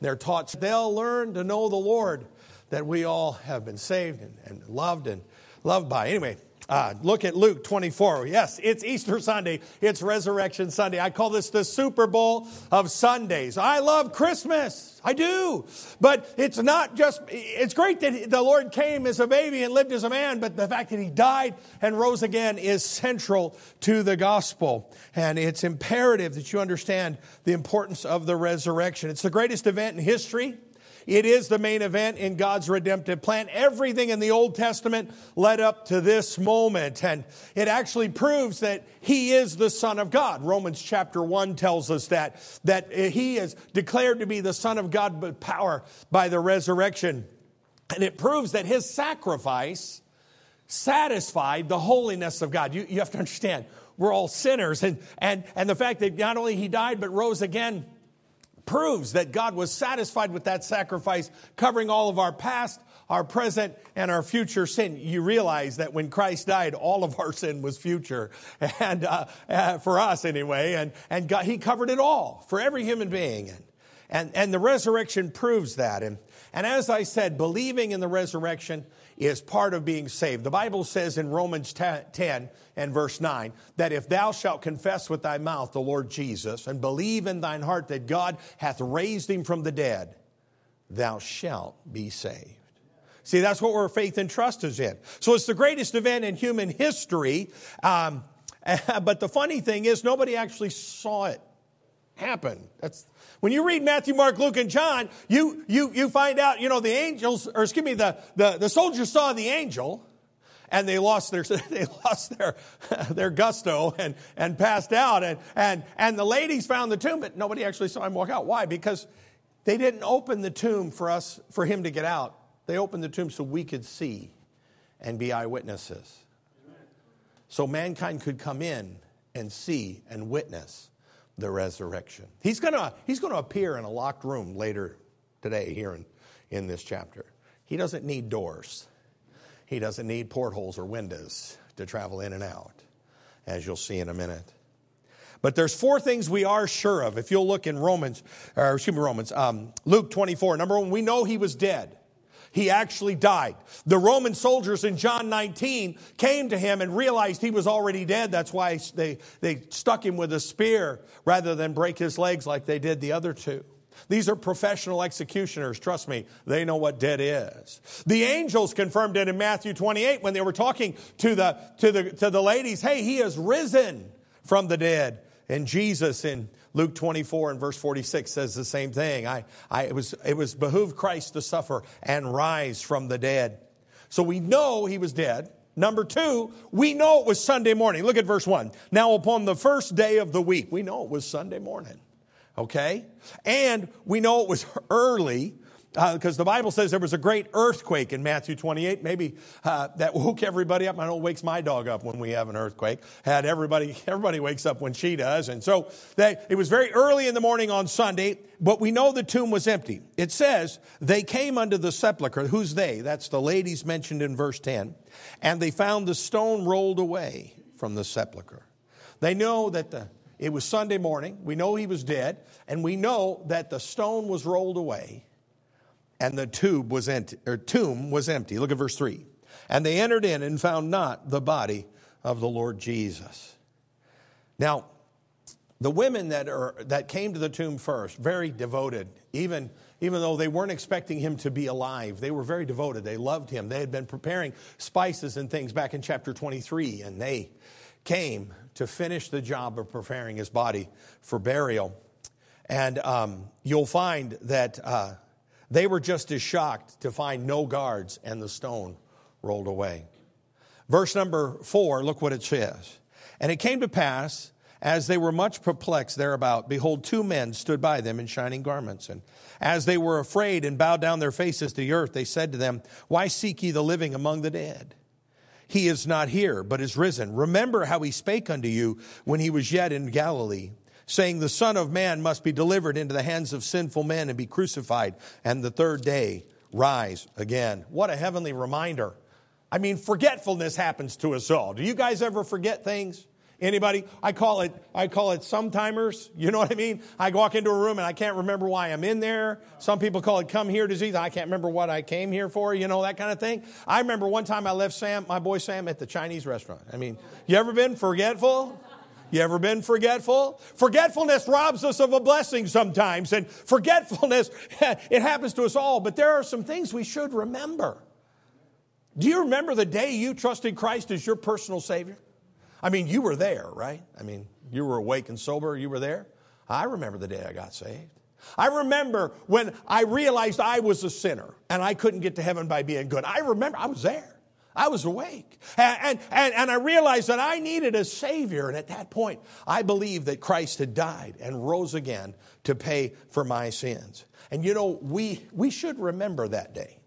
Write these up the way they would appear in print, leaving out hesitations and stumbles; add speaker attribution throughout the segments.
Speaker 1: they're taught, they'll learn to know the Lord that we all have been saved and loved by. Anyway, look at Luke 24. Yes, it's Easter Sunday. It's Resurrection Sunday. I call this the Super Bowl of Sundays. I love Christmas. I do. But it's not just, it's great that the Lord came as a baby and lived as a man, but the fact that he died and rose again is central to the gospel. And it's imperative that you understand the importance of the resurrection. It's the greatest event in history. It is the main event in God's redemptive plan. Everything in the Old Testament led up to this moment. And it actually proves that he is the Son of God. Romans chapter 1 tells us that he is declared to be the Son of God with power by the resurrection. And it proves that his sacrifice satisfied the holiness of God. You have to understand, we're all sinners. And the fact that not only he died but rose again proves that God was satisfied with that sacrifice, covering all of our past, our present, and our future sin. You realize that when Christ died, all of our sin was future, and for us anyway, and God, he covered it all for every human being. And the resurrection proves that. And as I said, believing in the resurrection is part of being saved. The Bible says in Romans 10 and verse 9 that if thou shalt confess with thy mouth the Lord Jesus and believe in thine heart that God hath raised him from the dead, thou shalt be saved. See, that's what our faith and trust is in. So it's the greatest event in human history. But the funny thing is nobody actually saw it happen. When you read Matthew, Mark, Luke, and John, you find out, the angels, or excuse me, the soldiers saw the angel, and they lost their gusto and passed out, and the ladies found the tomb, but nobody actually saw him walk out. Why? Because they didn't open the tomb for him to get out. They opened the tomb so we could see and be eyewitnesses. So mankind could come in and see and witness the resurrection. He's going to appear in a locked room later today here in this chapter. He doesn't need doors. He doesn't need portholes or windows to travel in and out, as you'll see in a minute. But there's 4 things we are sure of. If you'll look in Luke 24. Number 1, we know he was dead. He actually died. The Roman soldiers in John 19 came to him and realized he was already dead. That's why they stuck him with a spear rather than break his legs like they did the other 2. These are professional executioners. Trust me, they know what dead is. The angels confirmed it in Matthew 28 when they were talking to the ladies. Hey, he has risen from the dead. And Jesus in Luke 24 and verse 46 says the same thing. It was behooved Christ to suffer and rise from the dead. So we know he was dead. Number 2, we know it was Sunday morning. Look at verse 1. Now upon the first day of the week, we know it was Sunday morning. Okay? And we know it was early because the Bible says there was a great earthquake in Matthew 28. Maybe that woke everybody up. I know it wakes my dog up when we have an earthquake. Everybody wakes up when she does. And so it was very early in the morning on Sunday, but we know the tomb was empty. It says they came unto the sepulchre. Who's they? That's the ladies mentioned in verse 10. And they found the stone rolled away from the sepulchre. They know that it was Sunday morning. We know he was dead. And we know that the stone was rolled away. And the tomb was empty. Look at verse 3. And they entered in and found not the body of the Lord Jesus. Now, the women that came to the tomb first, very devoted, even though they weren't expecting him to be alive, they were very devoted. They loved him. They had been preparing spices and things back in chapter 23, and they came to finish the job of preparing his body for burial. And you'll find that they were just as shocked to find no guards and the stone rolled away. Verse number 4, look what it says. And it came to pass, as they were much perplexed thereabout, behold, 2 men stood by them in shining garments. And as they were afraid and bowed down their faces to the earth, they said to them, Why seek ye the living among the dead? He is not here, but is risen. Remember how he spake unto you when he was yet in Galilee, saying, The Son of Man must be delivered into the hands of sinful men and be crucified, and the 3rd day rise again. What a heavenly reminder. I mean, forgetfulness happens to us all. Do you guys ever forget things Anybody? I call it sometimers. You know what I mean? I walk into a room and I can't remember why I'm in there. Some people call it come here disease. I can't remember what I came here for, that kind of thing. I remember one time I left my boy Sam at the Chinese restaurant. I mean, you ever been forgetful? You ever been forgetful? Forgetfulness robs us of a blessing sometimes. And forgetfulness, it happens to us all. But there are some things we should remember. Do you remember the day you trusted Christ as your personal Savior? I mean, you were there, right? I mean, you were awake and sober. You were there. I remember the day I got saved. I remember when I realized I was a sinner and I couldn't get to heaven by being good. I remember I was there. I was awake. And I realized that I needed a Savior. And at that point, I believed that Christ had died and rose again to pay for my sins. And we should remember that day.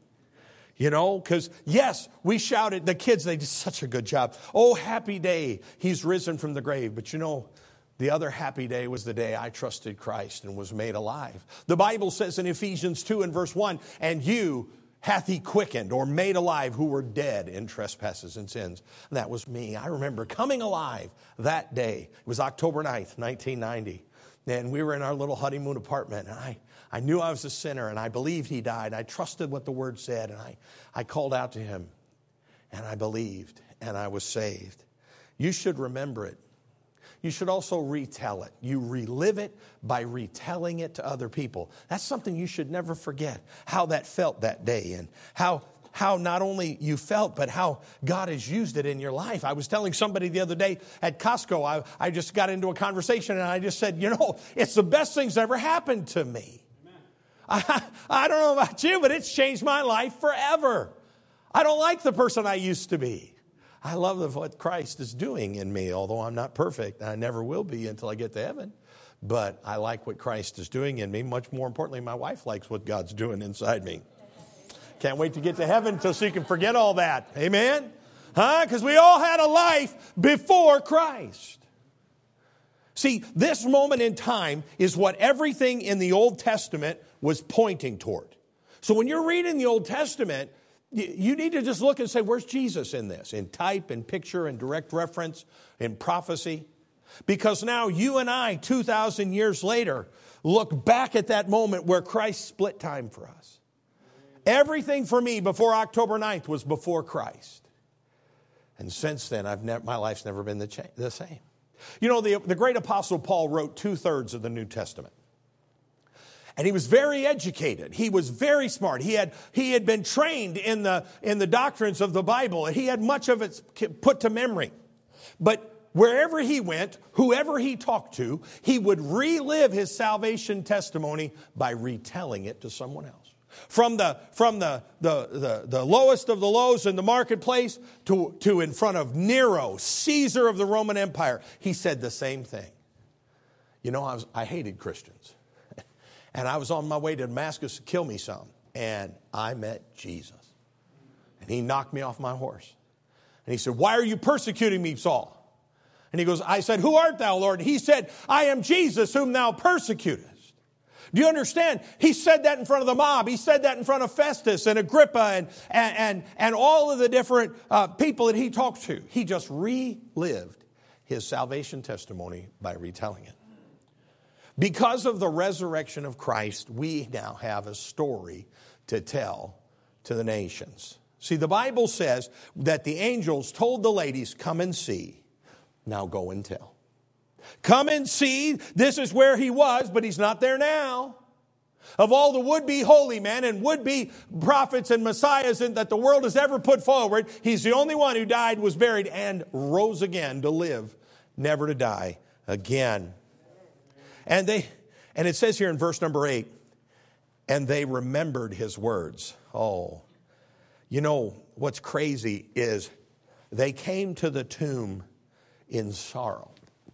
Speaker 1: Because yes, we shouted, the kids, they did such a good job. Oh, happy day, he's risen from the grave. But the other happy day was the day I trusted Christ and was made alive. The Bible says in Ephesians 2 and verse 1, and you hath he quickened or made alive who were dead in trespasses and sins. And that was me. I remember coming alive that day. It was October 9th, 1990. And we were in our little honeymoon apartment. And I knew I was a sinner and I believed he died. I trusted what the word said. And I called out to him and I believed and I was saved. You should remember it. You should also retell it. You relive it by retelling it to other people. That's something you should never forget, how that felt that day and how not only you felt, but how God has used it in your life. I was telling somebody the other day at Costco, I just got into a conversation and I just said, it's the best thing's ever happened to me. I don't know about you, but it's changed my life forever. I don't like the person I used to be. I love what Christ is doing in me, although I'm not perfect. I never will be until I get to heaven. But I like what Christ is doing in me. Much more importantly, my wife likes what God's doing inside me. Can't wait to get to heaven so she can forget all that. Amen? Because we all had a life before Christ. See, this moment in time is what everything in the Old Testament was pointing toward. So when you're reading the Old Testament, you need to just look and say, where's Jesus in this? In type, in picture, in direct reference, in prophecy. Because now you and I, 2,000 years later, look back at that moment where Christ split time for us. Everything for me before October 9th was before Christ. And since then, my life's never been the same. The great apostle Paul wrote 2/3 of the New Testament. And he was very educated. He was very smart. He had been trained in the doctrines of the Bible. He had much of it put to memory. But wherever he went, whoever he talked to, he would relive his salvation testimony by retelling it to someone else. From the lowest of the lows in the marketplace to in front of Nero, Caesar of the Roman Empire, he said the same thing. I hated Christians. And I was on my way to Damascus to kill me some. And I met Jesus. And he knocked me off my horse. And he said, why are you persecuting me, Saul? And he goes, I said, who art thou, Lord? And he said, I am Jesus whom thou persecutest. Do you understand? He said that in front of the mob. He said that in front of Festus and Agrippa and all of the different people that he talked to. He just relived his salvation testimony by retelling it. Because of the resurrection of Christ, we now have a story to tell to the nations. See, the Bible says that the angels told the ladies, come and see. Now go and tell. Come and see. This is where he was, but he's not there now. Of all the would-be holy men and would-be prophets and messiahs that the world has ever put forward, he's the only one who died, was buried, and rose again to live, never to die again. And it says here in verse number 8, and they remembered his words. Oh, what's crazy is they came to the tomb in sorrow.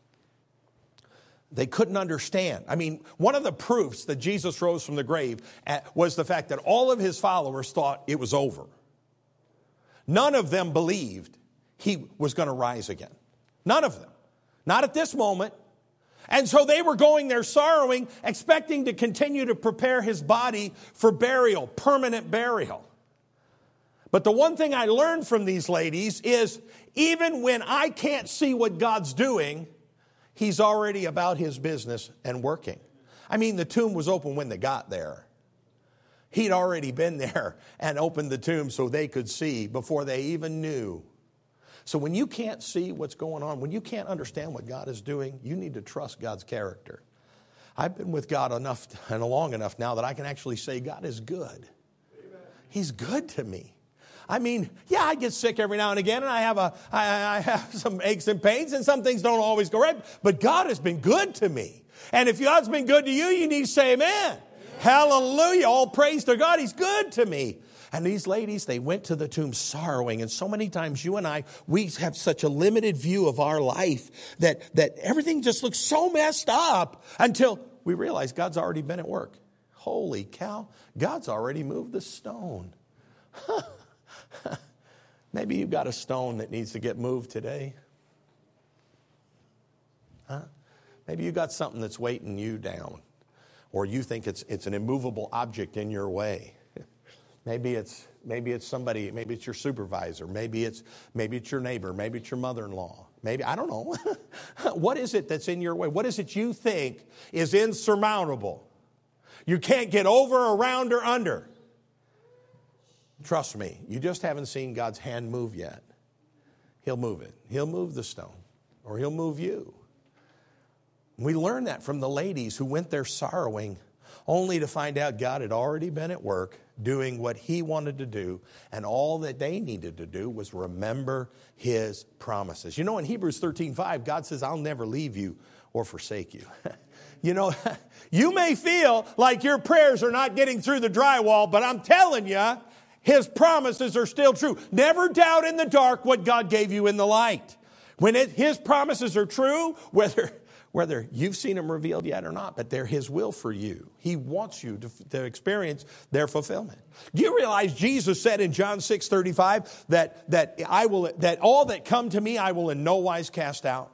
Speaker 1: They couldn't understand. I mean, one of the proofs that Jesus rose from the grave was the fact that all of his followers thought it was over. None of them believed he was going to rise again. None of them. Not at this moment. And so they were going there sorrowing, expecting to continue to prepare his body for burial, permanent burial. But the one thing I learned from these ladies is even when I can't see what God's doing, He's already about His business and working. I mean, the tomb was open when they got there. He'd already been there and opened the tomb so they could see before they even knew. So when you can't see what's going on, when you can't understand what God is doing, you need to trust God's character. I've been with God enough and long enough now that I can actually say God is good. He's good to me. I mean, yeah, I get sick every now and again, and I have some aches and pains, and some things don't always go right. But God has been good to me. And if God's been good to you, you need to say amen. Amen. Hallelujah. All praise to God. He's good to me. And these ladies, they went to the tomb sorrowing. And so many times you and I, we have such a limited view of our life that everything just looks so messed up until we realize God's already been at work. Holy cow, God's already moved the stone. Maybe you've got a stone that needs to get moved today. Maybe you got something that's weighting you down, or you think it's an immovable object in your way. Maybe it's somebody. Maybe it's your supervisor. Maybe it's your neighbor. Maybe it's your mother-in-law. Maybe, I don't know. What is it that's in your way? What is it you think is insurmountable? You can't get over, around, or under. Trust me, you just haven't seen God's hand move yet. He'll move it. He'll move the stone, or He'll move you. We learned that from the ladies who went there sorrowing, only to find out God had already been at work doing what He wanted to do, and all that they needed to do was remember His promises. You know, in Hebrews 13:5, God says, I'll never leave you or forsake you. You know, you may feel like your prayers are not getting through the drywall, but I'm telling you, His promises are still true. Never doubt in the dark what God gave you in the light. When His promises are true, whether you've seen them revealed yet or not, but they're His will for you. He wants you to experience their fulfillment. Do you realize Jesus said in John 6:35 that all that come to me I will in no wise cast out?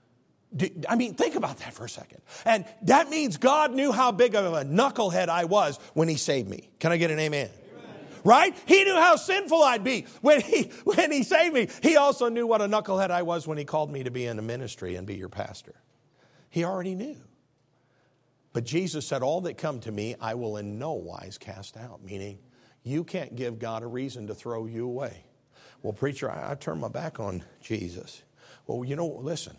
Speaker 1: I mean, think about that for a second. And that means God knew how big of a knucklehead I was when He saved me. Can I get an amen? Right? He knew how sinful I'd be when he saved me. He also knew what a knucklehead I was when He called me to be in the ministry and be your pastor. He already knew. But Jesus said, all that come to me, I will in no wise cast out. Meaning, you can't give God a reason to throw you away. Well, preacher, I turned my back on Jesus. Well, you know, listen.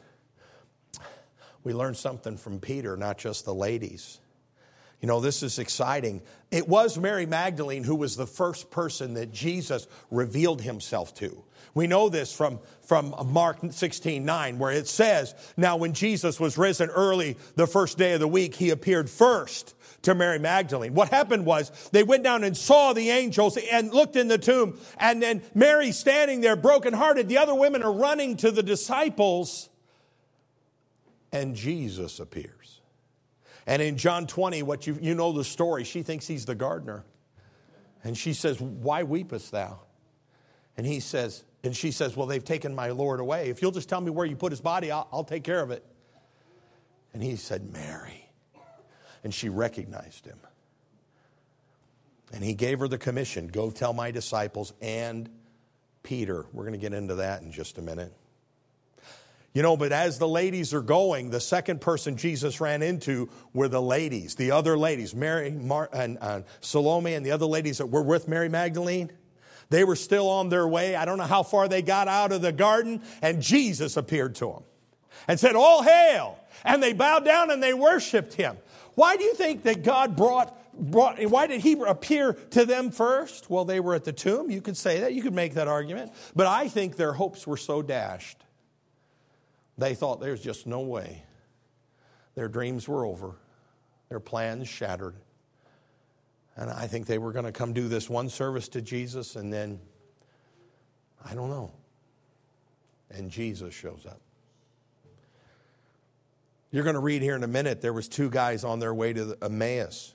Speaker 1: We learned something from Peter, not just the ladies. You know, this is exciting. It was Mary Magdalene who was the first person that Jesus revealed Himself to. We know this from Mark 16:9, where it says, now when Jesus was risen early the first day of the week, He appeared first to Mary Magdalene. What happened was they went down and saw the angels and looked in the tomb. And then Mary standing there brokenhearted. The other women are running to the disciples. And Jesus appears. And in John 20, what you know the story, she thinks He's the gardener. And she says, why weepest thou? And she says, well, they've taken my Lord away. If you'll just tell me where you put His body, I'll take care of it. And He said, Mary. And she recognized Him. And He gave her the commission, go tell my disciples and Peter. We're going to get into that in just a minute. You know, but as the ladies are going, the second person Jesus ran into were the ladies, the other ladies, Mary and Salome and the other ladies that were with Mary Magdalene. They were still on their way. I don't know how far they got out of the garden, and Jesus appeared to them and said, all hail. And they bowed down and they worshiped Him. Why do you think that God why did He appear to them first? Well, they were at the tomb. You could say that. You could make that argument. But I think their hopes were so dashed. They thought there's just no way. Their dreams were over. Their plans shattered. And I think they were going to come do this one service to Jesus, and then, I don't know. And Jesus shows up. You're going to read here in a minute, there was two guys on their way to Emmaus.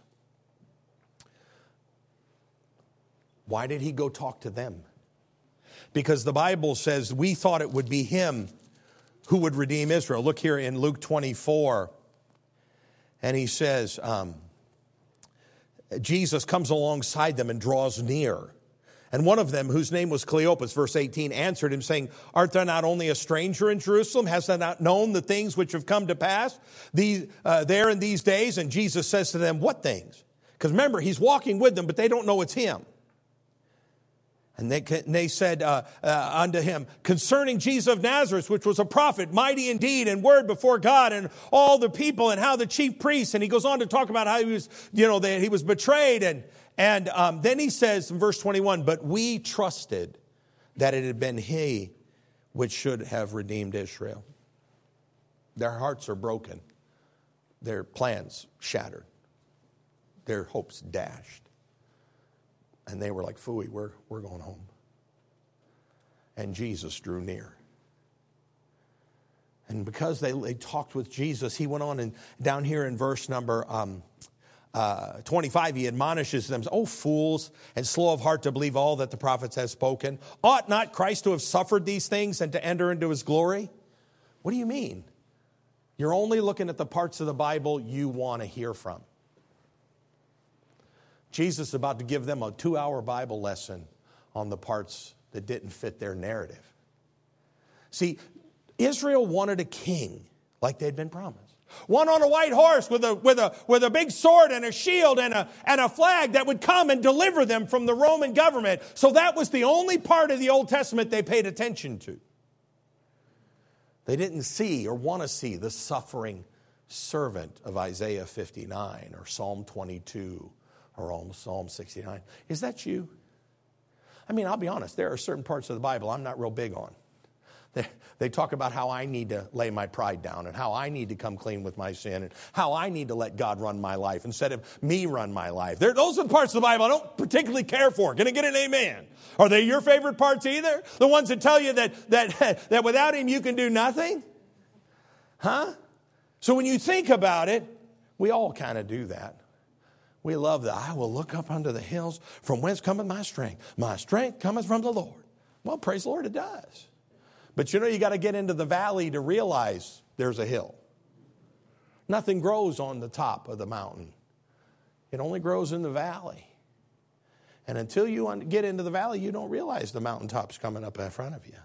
Speaker 1: Why did He go talk to them? Because the Bible says we thought it would be Him who would redeem Israel. Look here in Luke 24. And He says, Jesus comes alongside them and draws near. And one of them, whose name was Cleopas, verse 18, answered him, saying, art thou not only a stranger in Jerusalem? Hast thou not known the things which have come to pass there in these days? And Jesus says to them, what things? Because remember, he's walking with them, but they don't know it's him. And they said unto him, concerning Jesus of Nazareth, which was a prophet, mighty in deed and word before God and all the people, and how the chief priests, and he goes on to talk about how he was, that he was betrayed. And then he says in verse 21, but we trusted that it had been he which should have redeemed Israel. Their hearts are broken. Their plans shattered. Their hopes dashed. And they were like, phooey, we're going home. And Jesus drew near. And because they talked with Jesus, he went on, and down here in verse number 25, he admonishes them, oh, fools, and slow of heart to believe all that the prophets have spoken. Ought not Christ to have suffered these things and to enter into his glory? What do you mean? You're only looking at the parts of the Bible you want to hear from. Jesus is about to give them a 2-hour Bible lesson on the parts that didn't fit their narrative. See, Israel wanted a king like they'd been promised. One on a white horse with a big sword and a shield and a flag that would come and deliver them from the Roman government. So that was the only part of the Old Testament they paid attention to. They didn't see or want to see the suffering servant of Isaiah 59 or Psalm 22 or Psalm 69. Is that you? I mean, I'll be honest, there are certain parts of the Bible I'm not real big on. They talk about how I need to lay my pride down and how I need to come clean with my sin and how I need to let God run my life instead of me run my life. Those are the parts of the Bible I don't particularly care for. Can I get an amen? Are they your favorite parts either? The ones that tell you that without him you can do nothing? Huh? So when you think about it, we all kind of do that. We love that. I will look up unto the hills from whence cometh my strength. My strength cometh from the Lord. Well, praise the Lord, it does. But you got to get into the valley to realize there's a hill. Nothing grows on the top of the mountain. It only grows in the valley. And until you get into the valley, you don't realize the mountaintop's coming up in front of you.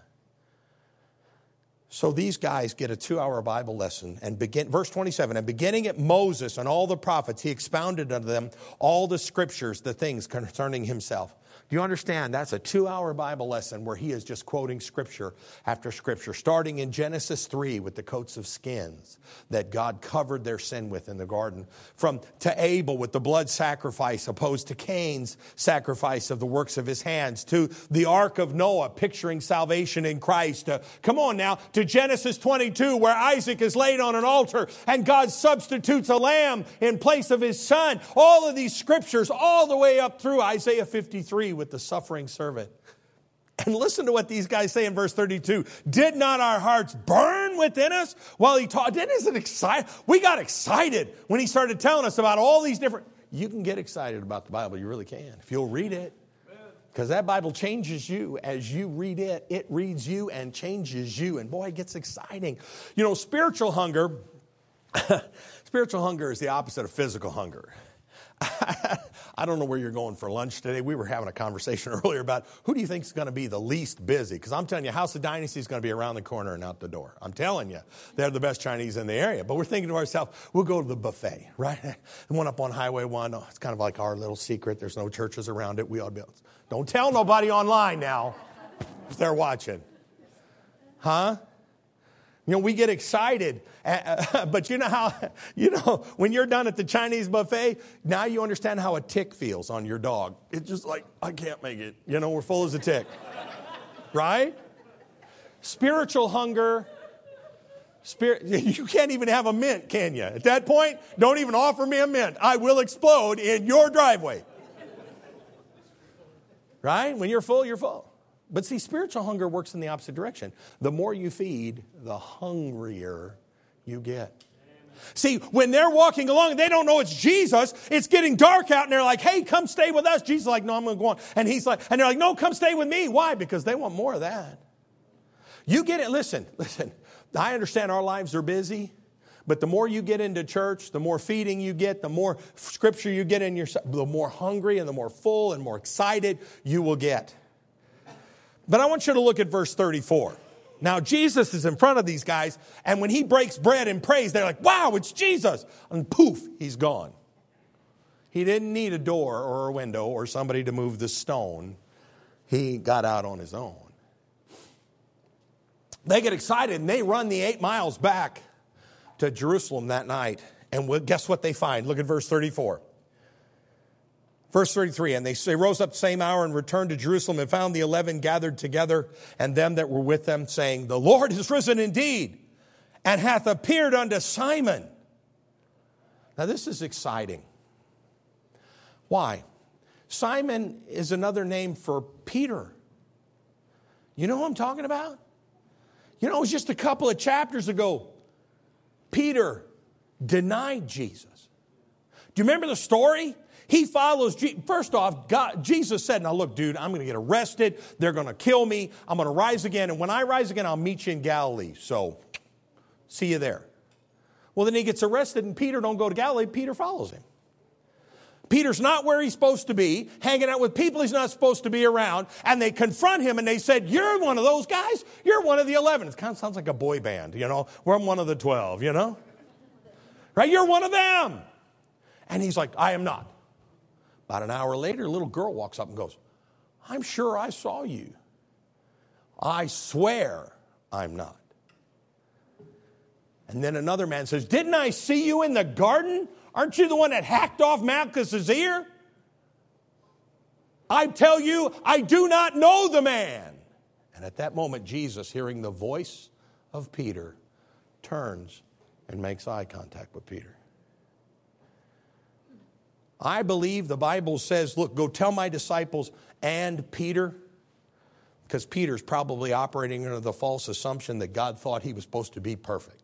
Speaker 1: So these guys get a 2-hour Bible lesson and verse 27, and beginning at Moses and all the prophets, he expounded unto them all the scriptures, the things concerning himself. Do you understand? That's a 2-hour Bible lesson where he is just quoting scripture after scripture, starting in Genesis 3 with the coats of skins that God covered their sin with in the garden, to Abel with the blood sacrifice opposed to Cain's sacrifice of the works of his hands, to the ark of Noah picturing salvation in Christ. Come on now, to Genesis 22 where Isaac is laid on an altar and God substitutes a lamb in place of his son. All of these scriptures all the way up through Isaiah 53 with the suffering servant. And listen to what these guys say in verse 32. Did not our hearts burn within us while he taught? Isn't it exciting? We got excited when he started telling us about all these different... You can get excited about the Bible. You really can. If you'll read it. Because that Bible changes you as you read it. It reads you and changes you. And boy, it gets exciting. Spiritual hunger... spiritual hunger is the opposite of physical hunger. I don't know where you're going for lunch today. We were having a conversation earlier about who do you think is going to be the least busy? Because I'm telling you, House of Dynasty is going to be around the corner and out the door. I'm telling you, they're the best Chinese in the area. But we're thinking to ourselves, we'll go to the buffet, right? The one up on Highway 1, it's kind of like our little secret. There's no churches around it. We ought to be able to. Don't tell nobody online now if they're watching. Huh? We get excited, but when you're done at the Chinese buffet, now you understand how a tick feels on your dog. It's just like, I can't make it. We're full as a tick. Right? Spiritual hunger. You can't even have a mint, can you? At that point, don't even offer me a mint. I will explode in your driveway. Right? When you're full, you're full. But see, spiritual hunger works in the opposite direction. The more you feed, the hungrier you get. See, when they're walking along, they don't know it's Jesus. It's getting dark out, and they're like, hey, come stay with us. Jesus is like, no, I'm going to go on. And they're like, no, come stay with me. Why? Because they want more of that. You get it. Listen. I understand our lives are busy, But the more you get into church, the more feeding you get, the more scripture you get in yourself, the more hungry and the more full and more excited you will get. But I want you to look at verse 34. Now, Jesus is in front of these guys, and when he breaks bread and prays, they're like, wow, it's Jesus. And poof, he's gone. He didn't need a door or a window or somebody to move the stone. He got out on his own. They get excited, and they run the 8 miles back to Jerusalem that night. And guess what they find? Look at verse 34. Verse 33, and they rose up the same hour and returned to Jerusalem and found the 11 gathered together and them that were with them, saying, the Lord is risen indeed and hath appeared unto Simon. Now this is exciting. Why? Simon is another name for Peter. You know who I'm talking about? You know, it was just a couple of chapters ago, Peter denied Jesus. Do you remember the story? He follows, first off, Jesus said, now look, dude, I'm going to get arrested. They're going to kill me. I'm going to rise again. And when I rise again, I'll meet you in Galilee. So, see you there. Well, then he gets arrested and Peter don't go to Galilee. Peter follows him. Peter's not where he's supposed to be, hanging out with people he's not supposed to be around. And they confront him and they said, you're one of those guys? You're one of the 11. It kind of sounds like a boy band, you know. We're one of the 12, you know. Right? You're one of them. And he's like, I am not. About an hour later, a little girl walks up and goes, I'm sure I saw you. I swear I'm not. And then another man says, didn't I see you in the garden? Aren't you the one that hacked off Malchus's ear? I tell you, I do not know the man. And at that moment, Jesus, hearing the voice of Peter, turns and makes eye contact with Peter. I believe the Bible says, look, go tell my disciples and Peter, because Peter's probably operating under the false assumption that God thought he was supposed to be perfect.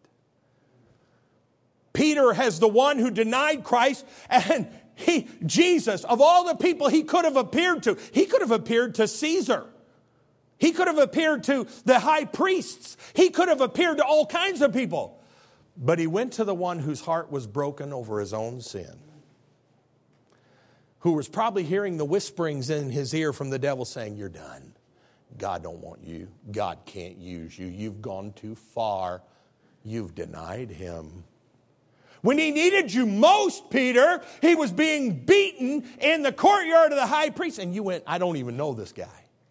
Speaker 1: Peter has the one who denied Christ, and Jesus, of all the people he could have appeared to, he could have appeared to Caesar. He could have appeared to the high priests. He could have appeared to all kinds of people. But he went to the one whose heart was broken over his own sin, who was probably hearing the whisperings in his ear from the devil saying, you're done. God don't want you. God can't use you. You've gone too far. You've denied him. When he needed you most, Peter, he was being beaten in the courtyard of the high priest. And you went, I don't even know this guy.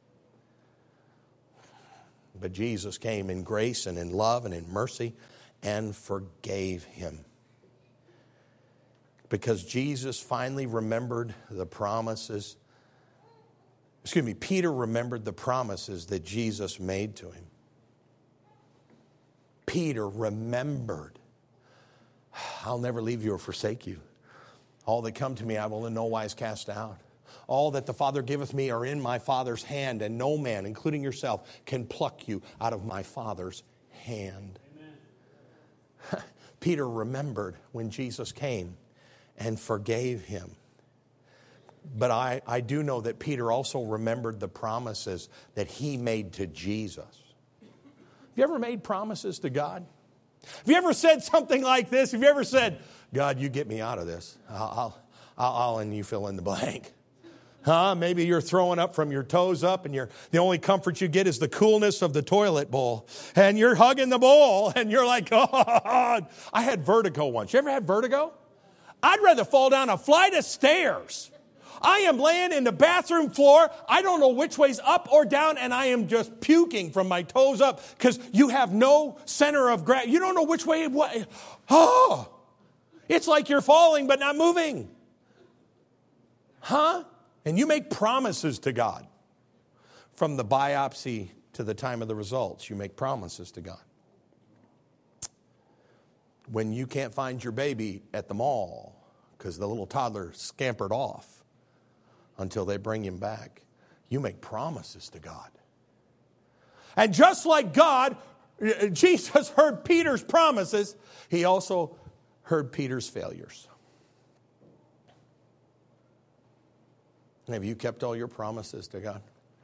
Speaker 1: But Jesus came in grace and in love and in mercy and forgave him. Because Jesus finally remembered the promises. Peter remembered the promises that Jesus made to him. Peter remembered. I'll never leave you or forsake you. All that come to me I will in no wise cast out. All that the Father giveth me are in my Father's hand, and no man, including yourself, can pluck you out of my Father's hand. Peter remembered when Jesus came and forgave him. But I do know that Peter also remembered the promises that he made to Jesus. Have you ever made promises to God? Have you ever said something like this? Have you ever said, God, you get me out of this. I'll and you fill in the blank. Maybe you're throwing up from your toes up and the only comfort you get is the coolness of the toilet bowl. And you're hugging the bowl and you're like, oh, God. I had vertigo once. You ever had vertigo? I'd rather fall down a flight of stairs. I am laying in the bathroom floor. I don't know which way's up or down, and I am just puking from my toes up because you have no center of gravity. You don't know which way. Oh, it's like you're falling but not moving. And you make promises to God. From the biopsy to the time of the results, you make promises to God. When you can't find your baby at the mall because the little toddler scampered off, until they bring him back, you make promises to God. And just like God, Jesus heard Peter's promises, he also heard Peter's failures. Have you kept all your promises to God?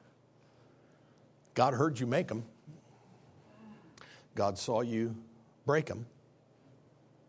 Speaker 1: God heard you make them. God saw you break them.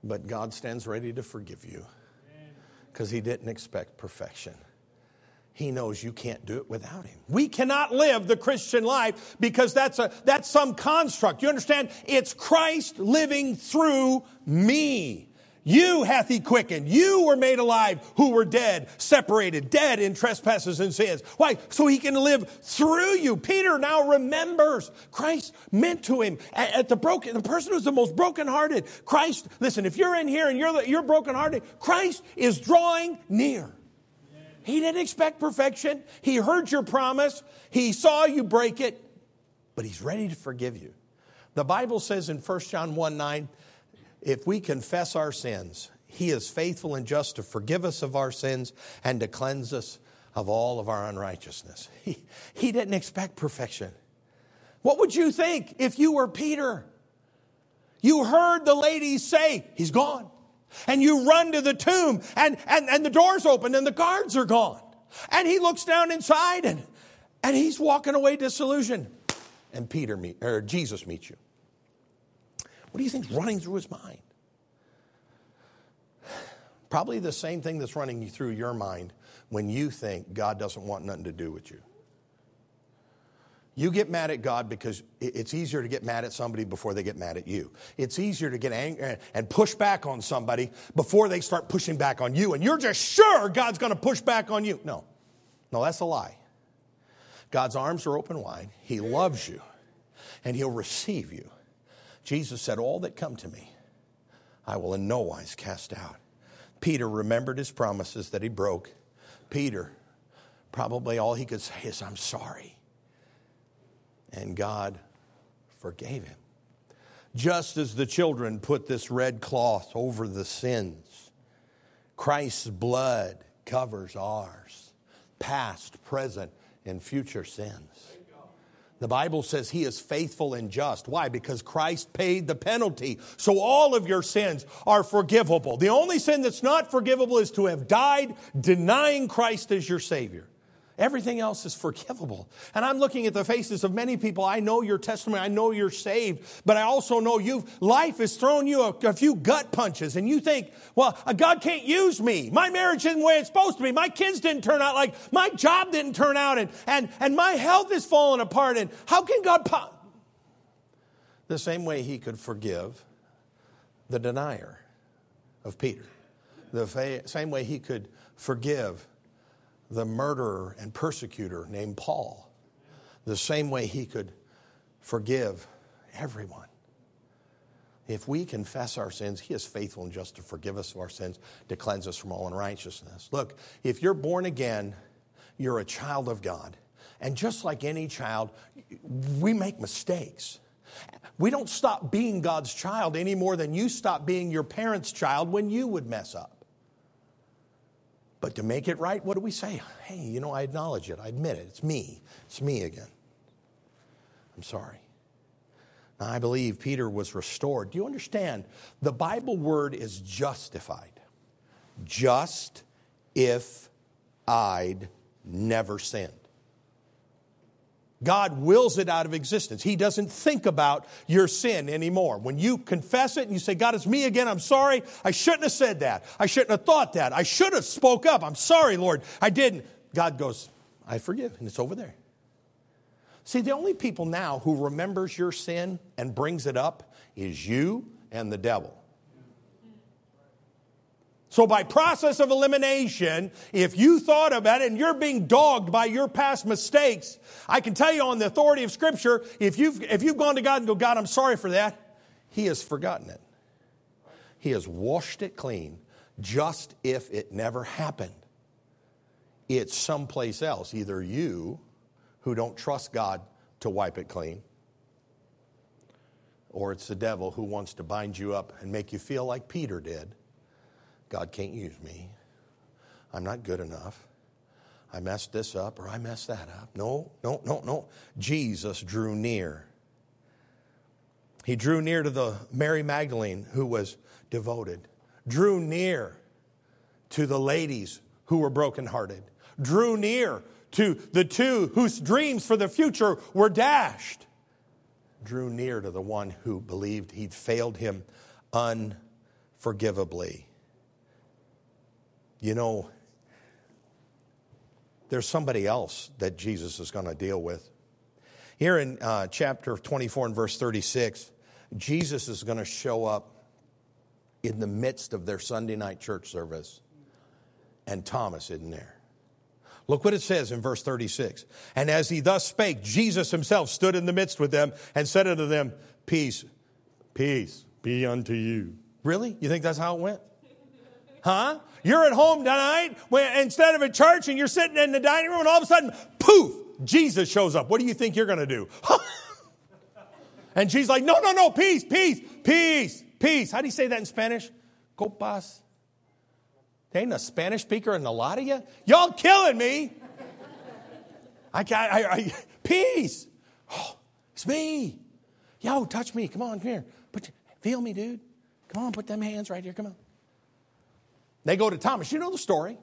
Speaker 1: But God stands ready to forgive you because he didn't expect perfection. He knows you can't do it without him. We cannot live the Christian life because that's some construct. You understand? It's Christ living through me. You hath he quickened. You were made alive who were dead, separated, dead in trespasses and sins. Why? So he can live through you. Peter now remembers Christ meant to him at the person who's the most brokenhearted. Christ, listen, if you're in here and you're brokenhearted, Christ is drawing near. He didn't expect perfection. He heard your promise. He saw you break it, but he's ready to forgive you. The Bible says in 1 John 1:9, if we confess our sins, he is faithful and just to forgive us of our sins and to cleanse us of all of our unrighteousness. He didn't expect perfection. What would you think if you were Peter? You heard the ladies say, he's gone. And you run to the tomb and the door's open and the guards are gone. And he looks down inside and he's walking away disillusioned. And Jesus meets you. What do you think's running through his mind? Probably the same thing that's running through your mind when you think God doesn't want nothing to do with you. You get mad at God because it's easier to get mad at somebody before they get mad at you. It's easier to get angry and push back on somebody before they start pushing back on you. And you're just sure God's going to push back on you. No, that's a lie. God's arms are open wide. He loves you and he'll receive you. Jesus said, all that come to me, I will in no wise cast out. Peter remembered his promises that he broke. Peter, probably all he could say is, I'm sorry. And God forgave him. Just as the children put this red cloth over the sins, Christ's blood covers ours, past, present, and future sins. The Bible says he is faithful and just. Why? Because Christ paid the penalty. So all of your sins are forgivable. The only sin that's not forgivable is to have died denying Christ as your Savior. Everything else is forgivable. And I'm looking at the faces of many people. I know your testimony. I know you're saved. But I also know life has thrown you a few gut punches. And you think, well, God can't use me. My marriage isn't the way it's supposed to be. My kids didn't turn out like, my job didn't turn out. And my health is falling apart. And how can God... The same way he could forgive the denier of Peter. The same way he could forgive the murderer and persecutor named Paul. The same way he could forgive everyone. If we confess our sins, he is faithful and just to forgive us of our sins, to cleanse us from all unrighteousness. Look, if you're born again, you're a child of God. And just like any child, we make mistakes. We don't stop being God's child any more than you stop being your parents' child when you would mess up. But to make it right, what do we say? Hey, I acknowledge it. I admit it. It's me. It's me again. I'm sorry. Now, I believe Peter was restored. Do you understand? The Bible word is justified. Just if I'd never sinned. God wills it out of existence. He doesn't think about your sin anymore. When you confess it and you say, God, it's me again. I'm sorry. I shouldn't have said that. I shouldn't have thought that. I should have spoke up. I'm sorry, Lord. I didn't. God goes, I forgive. And it's over there. See, the only people now who remembers your sin and brings it up is you and the devil. So by process of elimination, if you thought about it and you're being dogged by your past mistakes, I can tell you on the authority of Scripture, if you've gone to God and go, God, I'm sorry for that, he has forgotten it. He has washed it clean, just if it never happened. It's someplace else, either you who don't trust God to wipe it clean, or it's the devil who wants to bind you up and make you feel like Peter did. God can't use me. I'm not good enough. I messed this up or I messed that up. No. Jesus drew near. He drew near to the Mary Magdalene who was devoted. Drew near to the ladies who were brokenhearted. Drew near to the two whose dreams for the future were dashed. Drew near to the one who believed he'd failed him forgivably. You know, there's somebody else that Jesus is going to deal with. Here in chapter 24 and verse 36, Jesus is going to show up in the midst of their Sunday night church service, and Thomas isn't there. Look what it says in verse 36. And as he thus spake, Jesus himself stood in the midst with them and said unto them, peace, peace be unto you. Really? You think that's how it went? Huh? You're at home tonight instead of at church, and you're sitting in the dining room, and all of a sudden, poof, Jesus shows up. What do you think you're going to do? And she's like, no, peace, peace, peace, peace. How do you say that in Spanish? Copas. There ain't a Spanish speaker in a lot of you. Y'all killing me. Peace. Oh, it's me. Yo, touch me. Come on, come here. Feel me, dude. Come on, put them hands right here. Come on. They go to Thomas. You know the story.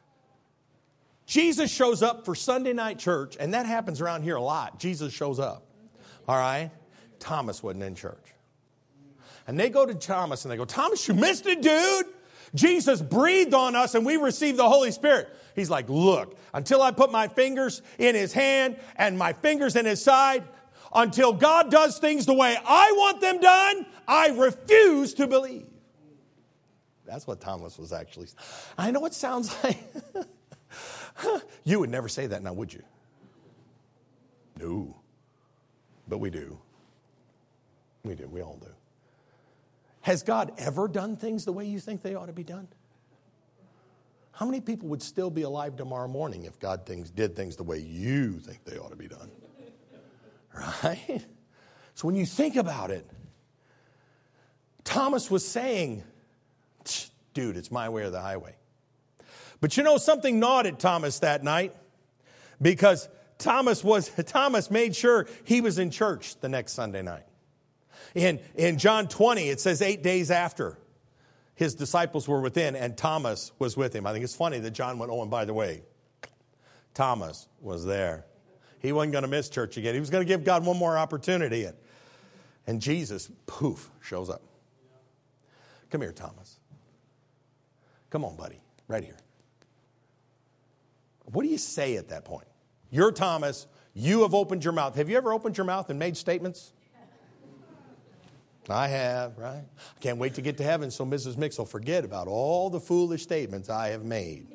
Speaker 1: Jesus shows up for Sunday night church, and that happens around here a lot. Jesus shows up. All right? Thomas wasn't in church. And they go to Thomas, and they go, Thomas, you missed it, dude. Jesus breathed on us, and we received the Holy Spirit. He's like, look, until I put my fingers in his hand and my fingers in his side, until God does things the way I want them done, I refuse to believe. That's what Thomas was actually. I know it sounds like. You would never say that now, would you? No. But we do. We do. We all do. Has God ever done things the way you think they ought to be done? How many people would still be alive tomorrow morning if God did things the way you think they ought to be done? Right? So when you think about it, Thomas was saying, dude, it's my way or the highway. But you know, something gnawed at Thomas that night, because Thomas made sure he was in church the next Sunday night. In John 20, it says 8 days after his disciples were within and Thomas was with him. I think it's funny that John went, oh, and by the way, Thomas was there. He wasn't going to miss church again. He was going to give God one more opportunity. And Jesus, poof, shows up. Come here, Thomas. Come on, buddy. Right here. What do you say at that point? You're Thomas. You have opened your mouth. Have you ever opened your mouth and made statements? I have, right? I can't wait to get to heaven so Mrs. Mix will forget about all the foolish statements I have made.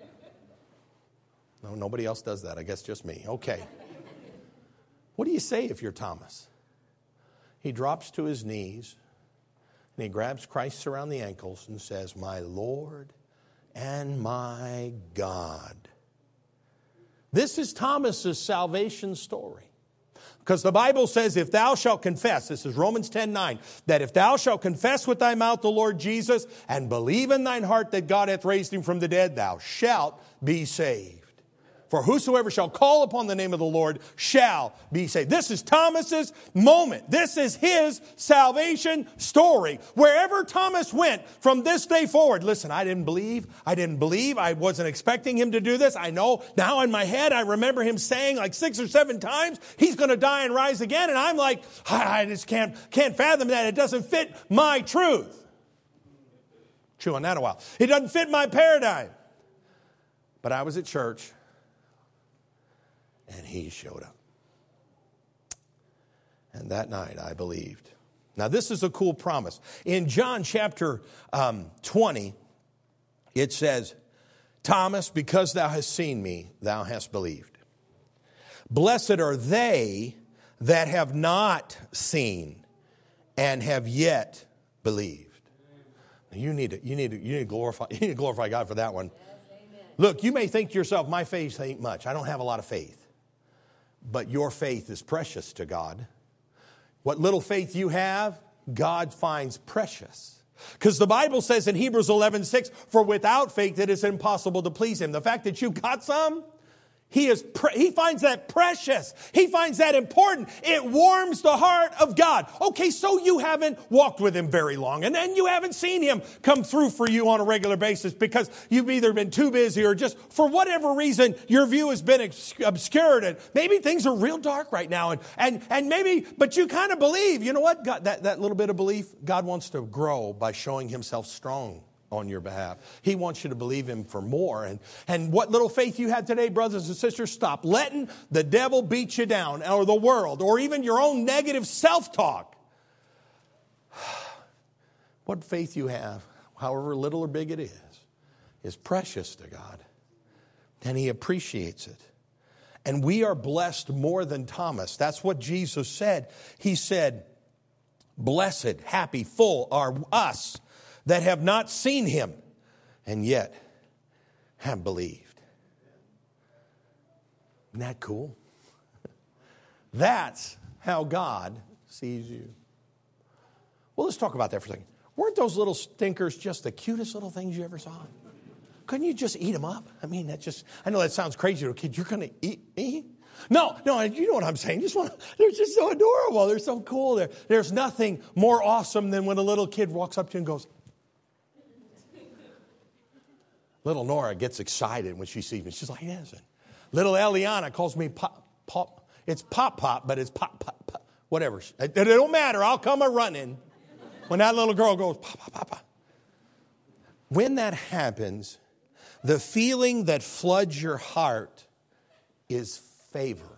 Speaker 1: No, nobody else does that. I guess just me. Okay. What do you say if you're Thomas? He drops to his knees and he grabs Christ around the ankles and says, my Lord and my God. This is Thomas's salvation story. Because the Bible says, if thou shalt confess, this is Romans 10:9, that if thou shalt confess with thy mouth the Lord Jesus and believe in thine heart that God hath raised him from the dead, thou shalt be saved. For whosoever shall call upon the name of the Lord shall be saved. This is Thomas's moment. This is his salvation story. Wherever Thomas went from this day forward, listen, I didn't believe. I wasn't expecting him to do this. I know now in my head, I remember him saying like 6 or 7 times, he's going to die and rise again. And I'm like, I just can't fathom that. It doesn't fit my truth. Chew on that a while. It doesn't fit my paradigm. But I was at church. And he showed up. And that night I believed. Now this is a cool promise. In John chapter 20, it says, Thomas, because thou hast seen me, thou hast believed. Blessed are they that have not seen and have yet believed. You need to glorify God for that one. Look, you may think to yourself, my faith ain't much. I don't have a lot of faith. But your faith is precious to God. What little faith you have, God finds precious. Because the Bible says in Hebrews 11:6, for without faith it is impossible to please him. The fact that you got some, He finds that precious. He finds that important. It warms the heart of God. Okay, so you haven't walked with him very long, and then you haven't seen him come through for you on a regular basis because you've either been too busy or just for whatever reason your view has been obscured, and maybe things are real dark right now, and maybe, but you kind of believe, you know what, God, that little bit of belief, God wants to grow by showing himself strong on your behalf. He wants you to believe him for more. And what little faith you had today, brothers and sisters, stop letting the devil beat you down, or the world, or even your own negative self-talk. What faith you have, however little or big it is precious to God. And he appreciates it. And we are blessed more than Thomas. That's what Jesus said. He said, blessed, happy, full are us that have not seen him and yet have believed. Isn't that cool? That's how God sees you. Well, let's talk about that for a second. Weren't those little stinkers just the cutest little things you ever saw? Couldn't you just eat them up? I mean, I know that sounds crazy to a kid. You're going to eat me? No, you know what I'm saying. They're just so adorable. They're so cool. There's nothing more awesome than when a little kid walks up to you and goes. Little Nora gets excited when she sees me. She's like, yes. And little Eliana calls me Pop. It's Pop, but it's Pop. Whatever. It don't matter. I'll come a-running when that little girl goes, Papa. When that happens, the feeling that floods your heart is favor.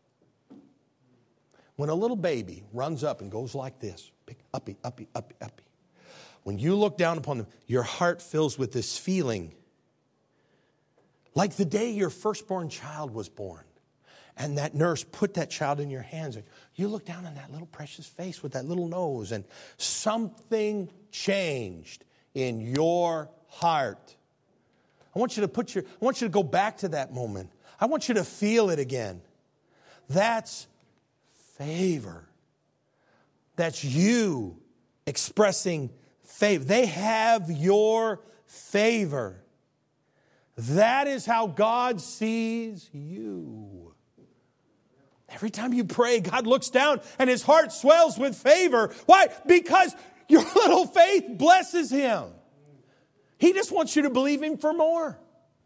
Speaker 1: When a little baby runs up and goes like this, uppy. When you look down upon them, your heart fills with this feeling like the day your firstborn child was born. And that nurse put that child in your hands. And you look down on that little precious face with that little nose. And something changed in your heart. I want you to go back to that moment. I want you to feel it again. That's favor. That's you expressing favor. They have your favor. That is how God sees you. Every time you pray, God looks down and his heart swells with favor. Why? Because your little faith blesses him. He just wants you to believe him for more.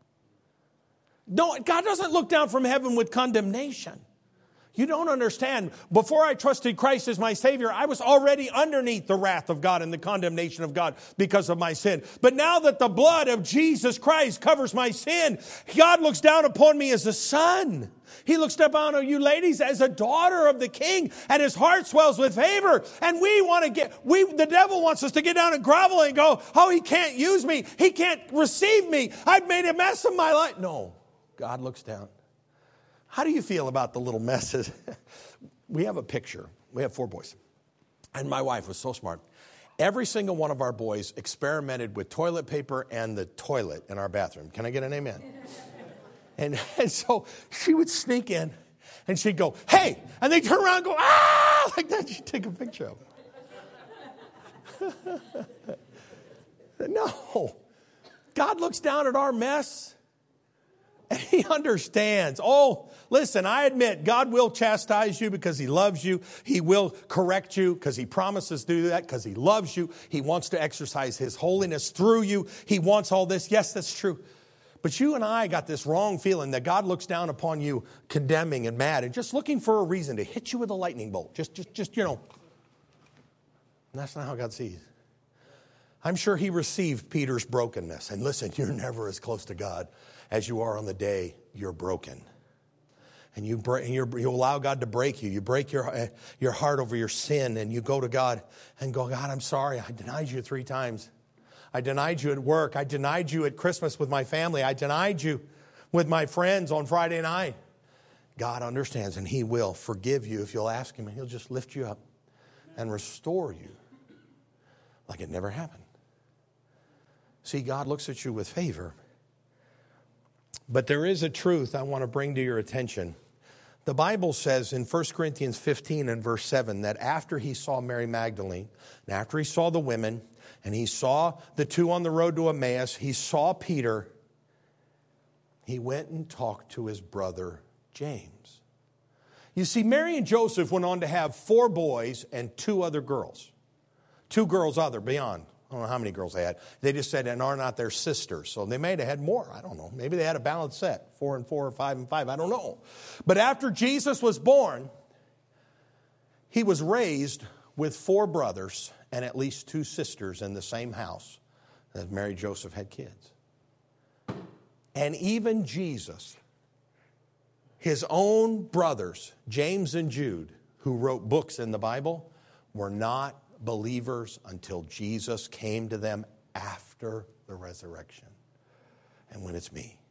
Speaker 1: God doesn't look down from heaven with condemnation. You don't understand. Before I trusted Christ as my Savior, I was already underneath the wrath of God and the condemnation of God because of my sin. But now that the blood of Jesus Christ covers my sin, God looks down upon me as a son. He looks down on you ladies as a daughter of the King, and his heart swells with favor. And the devil wants us to get down and grovel and go, oh, he can't use me. He can't receive me. I've made a mess of my life. No, God looks down. How do you feel about the little messes? We have a picture. We have 4 boys. And my wife was so smart. Every single one of our boys experimented with toilet paper and the toilet in our bathroom. Can I get an amen? And so she would sneak in and she'd go, hey! And they'd turn around and go, ah! Like that. She'd take a picture of them. No. God looks down at our mess. And he understands. Oh, listen, I admit, God will chastise you because he loves you. He will correct you because he promises to do that because he loves you. He wants to exercise his holiness through you. He wants all this. Yes, that's true. But you and I got this wrong feeling that God looks down upon you condemning and mad and just looking for a reason to hit you with a lightning bolt. Just you know. And that's not how God sees. I'm sure he received Peter's brokenness. And listen, you're never as close to God as you are on the day you're broken. And you allow God to break you. You break your heart over your sin, and you go to God and go, God, I'm sorry. I denied you 3 times. I denied you at work. I denied you at Christmas with my family. I denied you with my friends on Friday night. God understands, and he will forgive you if you'll ask him, and he'll just lift you up and restore you like it never happened. See, God looks at you with favor. But there is a truth I want to bring to your attention. The Bible says in 1 Corinthians 15 and verse 7 that after he saw Mary Magdalene, and after he saw the women, and he saw the 2 on the road to Emmaus, he saw Peter, he went and talked to his brother James. You see, Mary and Joseph went on to have 4 boys and 2 other girls. 2 girls other, beyond. I don't know how many girls they had. They just said, and are not their sisters. So they may have had more. I don't know. Maybe they had a balanced set, 4 and 4 or 5 and 5. I don't know. But after Jesus was born, he was raised with 4 brothers and at least 2 sisters in the same house that Mary and Joseph had kids. And even Jesus, his own brothers, James and Jude, who wrote books in the Bible, were not believers until Jesus came to them after the resurrection. And when it's me.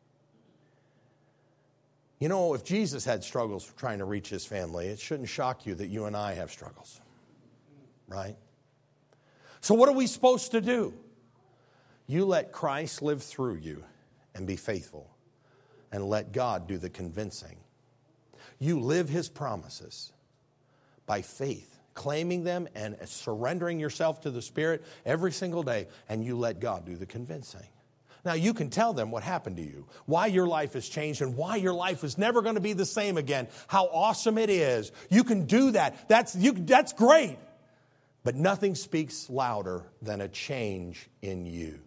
Speaker 1: You know, if Jesus had struggles trying to reach his family, it shouldn't shock you that you and I have struggles. Right? So what are we supposed to do? You let Christ live through you and be faithful. And let God do the convincing. You live his promises by faith, claiming them and surrendering yourself to the Spirit every single day, and you let God do the convincing. Now, you can tell them what happened to you, why your life has changed, and why your life is never going to be the same again, how awesome it is. You can do that. That's great. But nothing speaks louder than a change in you.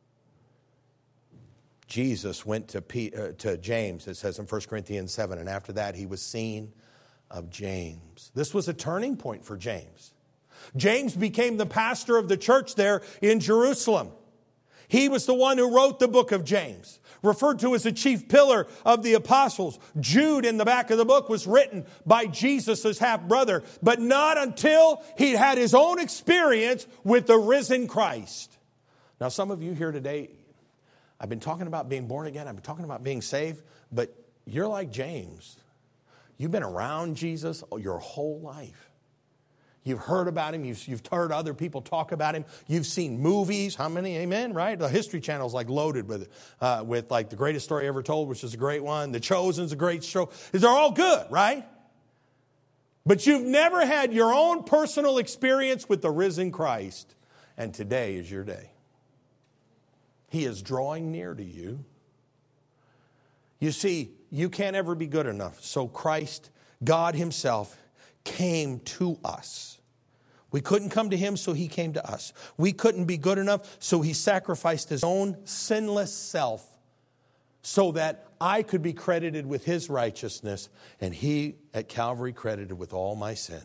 Speaker 1: Jesus went to James, it says in 1 Corinthians 7, and after that he was seen of James. This was a turning point for James. James became the pastor of the church there in Jerusalem. He was the one who wrote the book of James, referred to as the chief pillar of the apostles. Jude in the back of the book was written by Jesus' half-brother, but not until he had his own experience with the risen Christ. Now, some of you here today, I've been talking about being born again. I've been talking about being saved. But you're like James. You've been around Jesus your whole life. You've heard about him. You've heard other people talk about him. You've seen movies. How many? Amen, right? The History Channel is like loaded with like The Greatest Story Ever Told, which is a great one. The Chosen's a great show. They're all good, right? But you've never had your own personal experience with the risen Christ. And today is your day. He is drawing near to you. You see, you can't ever be good enough. So Christ, God himself, came to us. We couldn't come to him, so he came to us. We couldn't be good enough, so he sacrificed his own sinless self so that I could be credited with his righteousness, and he at Calvary credited with all my sin.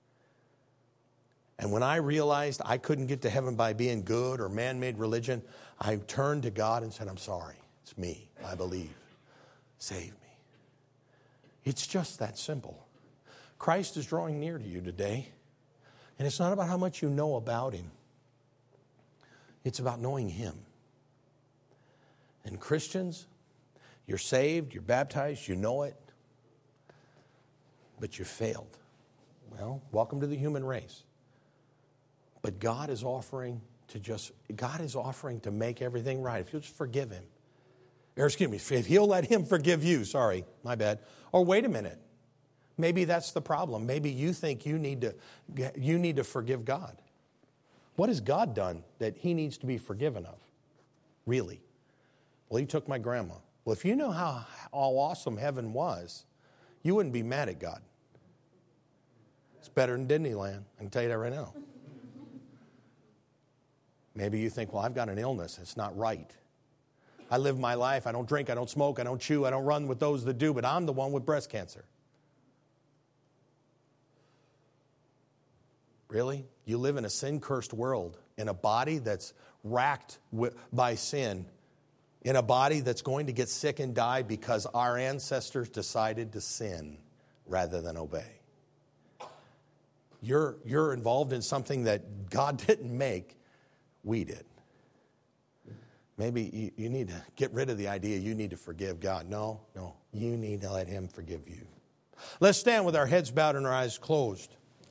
Speaker 1: And when I realized I couldn't get to heaven by being good or man-made religion, I turned to God and said, I'm sorry. It's me. I believe. Save me. It's just that simple. Christ is drawing near to you today. And it's not about how much you know about him. It's about knowing him. And Christians, you're saved, you're baptized, you know it, but you failed. Well, welcome to the human race. But God is offering to make everything right. If you'll just forgive him. Or excuse me, if he'll let him forgive you. Sorry, my bad. Or wait a minute. Maybe that's the problem. Maybe you think you need to forgive God. What has God done that he needs to be forgiven of? Really? Well, he took my grandma. Well, if you know how awesome heaven was, you wouldn't be mad at God. It's better than Disneyland. I can tell you that right now. Maybe you think, well, I've got an illness. It's not right. I live my life. I don't drink. I don't smoke. I don't chew. I don't run with those that do. But I'm the one with breast cancer. Really? You live in a sin-cursed world, in a body that's racked by sin, in a body that's going to get sick and die because our ancestors decided to sin rather than obey. You're involved in something that God didn't make. We did. Maybe you need to get rid of the idea you need to forgive God. No. You need to let him forgive you. Let's stand with our heads bowed and our eyes closed.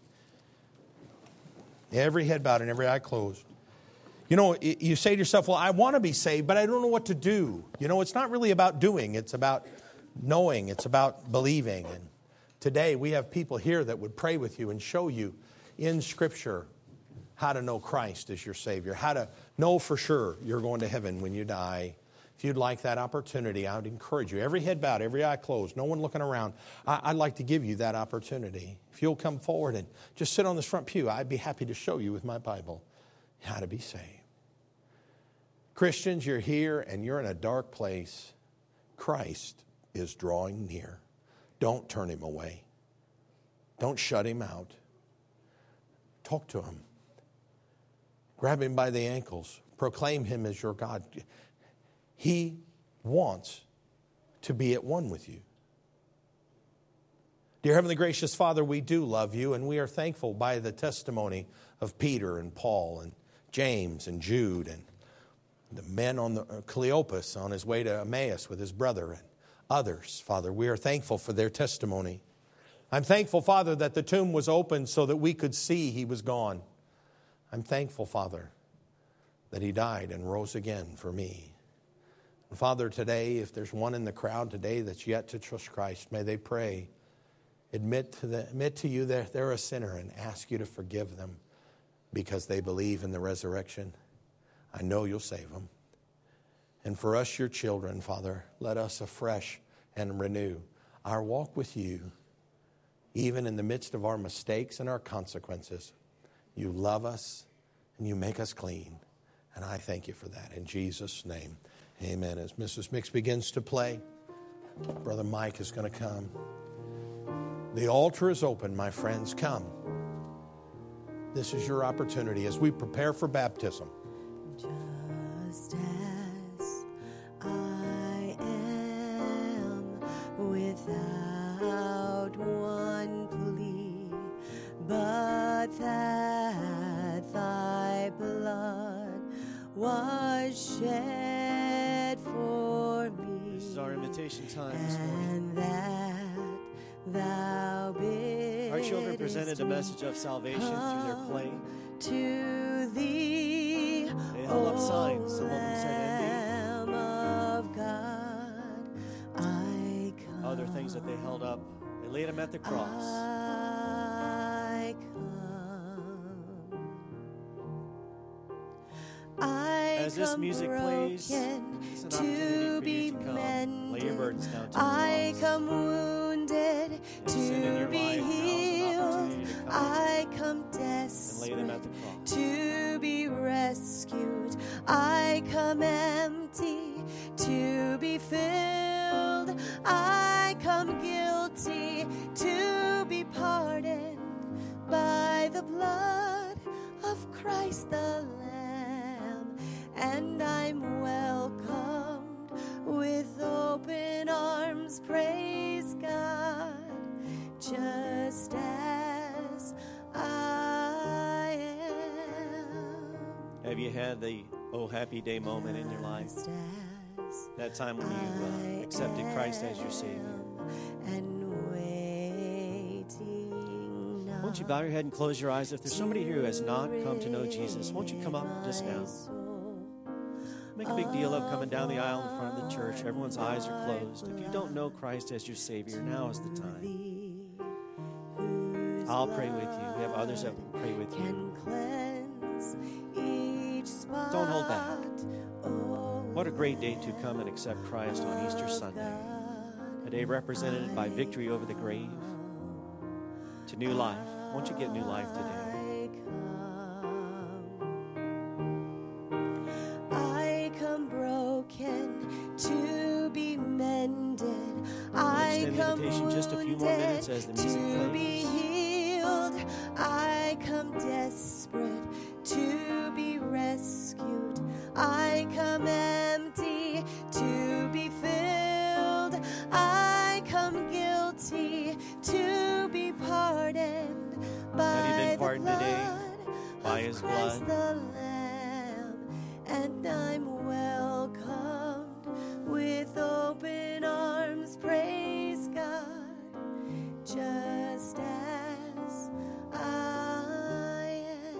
Speaker 1: Every head bowed and every eye closed. You know, you say to yourself, well, I want to be saved, but I don't know what to do. You know, it's not really about doing. It's about knowing. It's about believing. And today we have people here that would pray with you and show you in Scripture how to know Christ as your Savior, how to know for sure you're going to heaven when you die. If you'd like that opportunity, I would encourage you. Every head bowed, every eye closed, no one looking around. I'd like to give you that opportunity. If you'll come forward and just sit on this front pew, I'd be happy to show you with my Bible how to be saved. Christians, you're here and you're in a dark place. Christ is drawing near. Don't turn him away. Don't shut him out. Talk to him. Grab him by the ankles. Proclaim him as your God. He wants to be at one with you. Dear Heavenly Gracious Father, we do love you, and we are thankful by the testimony of Peter and Paul and James and Jude and the men on the Cleopas on his way to Emmaus with his brother and others. Father, we are thankful for their testimony. I'm thankful, Father, that the tomb was opened so that we could see he was gone. I'm thankful, Father, that he died and rose again for me. And Father, today, if there's one in the crowd today that's yet to trust Christ, may they pray, admit to you that they're a sinner and ask you to forgive them because they believe in the resurrection. I know you'll save them. And for us, your children, Father, let us afresh and renew our walk with you, even in the midst of our mistakes and our consequences. You love us and you make us clean. And I thank you for that. In Jesus' name, amen. As Mrs. Mix begins to play, Brother Mike is going to come. The altar is open, my friends. Come. This is your opportunity as we prepare for baptism.
Speaker 2: Just as I am, without one plea, but that thy blood was shed for me.
Speaker 3: This is our invitation time this morning.
Speaker 2: And that thou biddest
Speaker 3: Our children presented a message of salvation through their play.
Speaker 2: To thee,
Speaker 3: They held up signs. Some of them said
Speaker 2: Lamb of God, I come.
Speaker 3: other things that they held up. They laid them at the cross.
Speaker 2: I come.
Speaker 3: As this music plays, it's an opportunity for you to come. Lay your burdens down to the
Speaker 2: I
Speaker 3: cross.
Speaker 2: come wounded
Speaker 3: sin in
Speaker 2: to
Speaker 3: your
Speaker 2: be
Speaker 3: life, now's an
Speaker 2: healed.
Speaker 3: opportunity to come
Speaker 2: I come
Speaker 3: and lay them at
Speaker 2: desperate
Speaker 3: the cross.
Speaker 2: to be rescued. I come empty to be filled. I come guilty to be pardoned by the blood of Christ the Lamb. And I'm welcomed with open arms. Praise God, just as I am.
Speaker 3: Have you had the oh happy day moment in your life?
Speaker 2: Just as
Speaker 3: That time when you accepted Christ as your Savior?
Speaker 2: and waiting now.
Speaker 3: Won't you bow your head and close your eyes? If there's somebody here who has not come to know Jesus, won't you come up just now? Make a big deal of coming down the aisle in front of the church. Everyone's eyes are closed. If you don't know Christ as your Savior, now is the time. I'll pray with you. We have others that will pray with you.
Speaker 2: Can cleanse each spot.
Speaker 3: Don't hold back.
Speaker 2: Oh,
Speaker 3: What a great day to come and accept Christ on Easter Sunday. A day represented by victory over the grave to new life. Won't you get new life today?
Speaker 2: I come broken to be mended. I
Speaker 3: extend the
Speaker 2: come
Speaker 3: invitation just a few more minutes as the music
Speaker 2: to be
Speaker 3: plays.
Speaker 2: healed. I come desperate to be rescued. I come empty to be filled. I come guilty to be pardoned by
Speaker 3: Have you been
Speaker 2: the
Speaker 3: pardoned today
Speaker 2: blood
Speaker 3: by
Speaker 2: of
Speaker 3: His
Speaker 2: Christ
Speaker 3: blood?
Speaker 2: the Lamb. And I'm welcomed with open arms. Praise God, just as I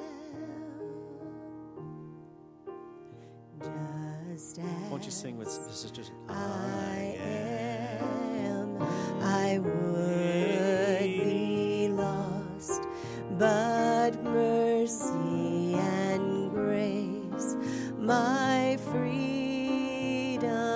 Speaker 2: am. Just as
Speaker 3: Won't you sing with the sisters?
Speaker 2: I am. I would be lost, but mercy and grace, my freedom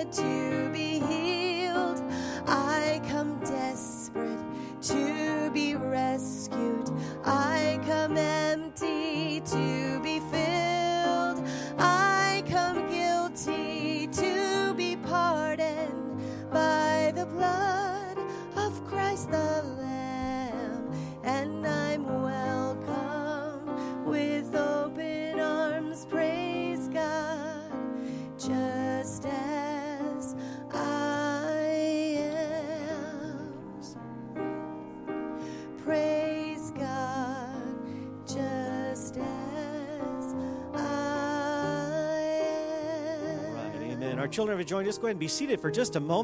Speaker 2: desperate to be healed. I come desperate to be rescued. I come empty to be filled. I come guilty to be pardoned by the blood of Christ the Lamb. And I'm welcome with open arms, praise God, just as I am. Praise God, just as I am.
Speaker 3: Right, amen. Our children have joined us. Go ahead and be seated for just a moment.